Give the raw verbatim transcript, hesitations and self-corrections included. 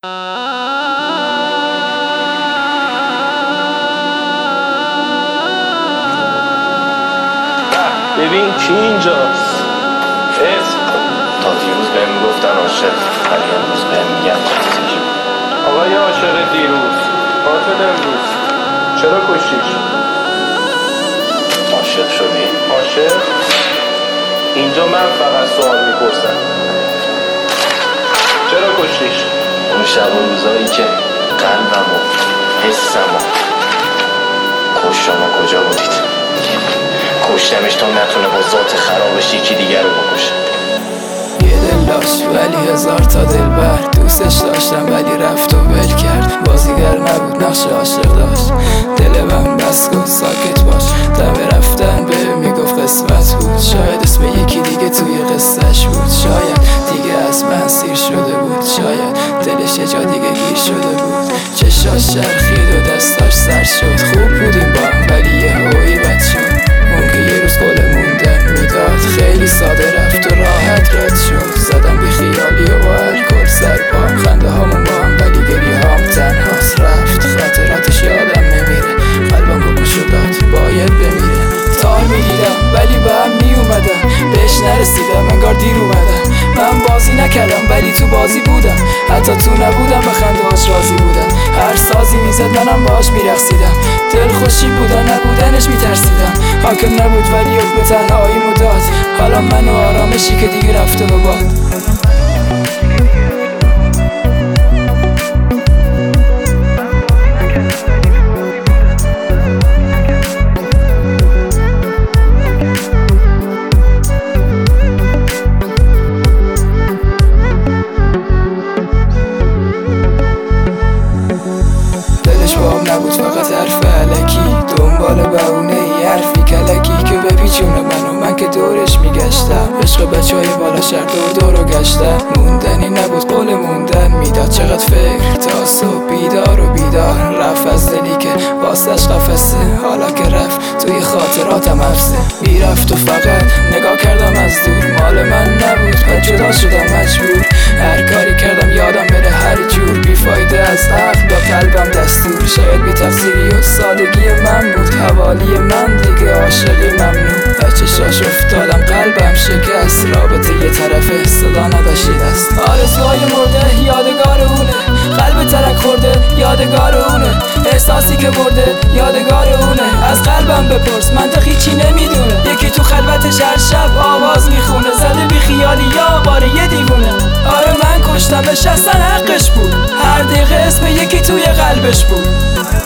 ببین کی اینجاست؟ اسم تا دیروز بهم میگفتن عاشق، ولی امروز بهم میگن تحصیل. آقای عاشق دیروز، قاتل امروز، چرا کشتیش؟ عاشق شدی؟ عاشق؟ اینجا من فقط سوال میپرسم، چرا کشتیش؟ اون شب و روزایی که قلبم و حسم و کش شما کجا بودید؟ کشتمش تا نتونه با ذات خرابش یکی دیگر رو بکشه. یه دل داشت ولی هزار تا دل بر دوستش داشتم ولی رفت و ول کرد. بازیگر نبود نقش عاشق داشت. دل من بس گفت ساکت باش. دم رفتن به میگفت قسمت بود. شاید اسم یکی دیگه توی قصهش بود. شاید دیگه از من سیر شده بود. شاید دلش یه جا دیگه گیر شده بود. چشاش چرخید و دستاش سر شد. خوب بودیم با هم ولی یه هوایی بد شد. اون که یه روز قول موندن میداد خیلی ساده رفت و راحت رد شد. زدم بی خیالی و با الکل سر پام. خنده هامون با هم ولی گریه هام تنهاست. رفت خاطراتش یادم نمیره. قلبم بکن شداد باید بمیره. تار میدیدم ولی با هم میومدم. بهش نرسیدم انگار دیر اومدم. من بازی نکردم ولی تو بازی بودم. حتی تو نبودم به خنده هاش راضی بودم. هر سازی میزد منم باهاش میرقصیدم. دل خوشی بودن نبودنش میترسیدم. حاکم نبود ولی حکم تنهایی مداد. حالا من و آرامشی که دیگه رفته به باد. دلش با هم نبود فقط حرف علکی. دنبال بهونه ای حرفی کلکی که بپیچونه منو من که دورش میگشتم. عشق بچه های بالا شهر دور دورو گشتم. موندنی نبود قول موندن میداد. چقدر فکر تا صبح بیدار و بیدار. رفت از دلی که واسش قفسه. حالا که رفت توی خاطراتم حفظه. میرفت و فقط نگاه کردم از دور. مال من نبود پس جدا شدم مجبور. هر کاری کردم یادم بره هر جور. بیفایده از عقل با قلبم دستور. شاید بی تقصیری و سادگی من بود. حوالی من دیگه عاشقی ممنوع. بچشاش افتادم قلبم شکست. رابطه یه طرفه صدا نداشتی دست. آرزوهای مرده یادگار اونه. قلب ترک خورده یادگار اونه. احساسی که برده یادگار اونه. از قلبم بپرس منطقی چی نمیدونه. یکی تو خلوتش هر شب آواز میخونه. زده بی خیالی یا باره یه دیوونه. آره من کشتمش اصلا حقش بود. هر دقیقه اسم یکی توی قلبش بود.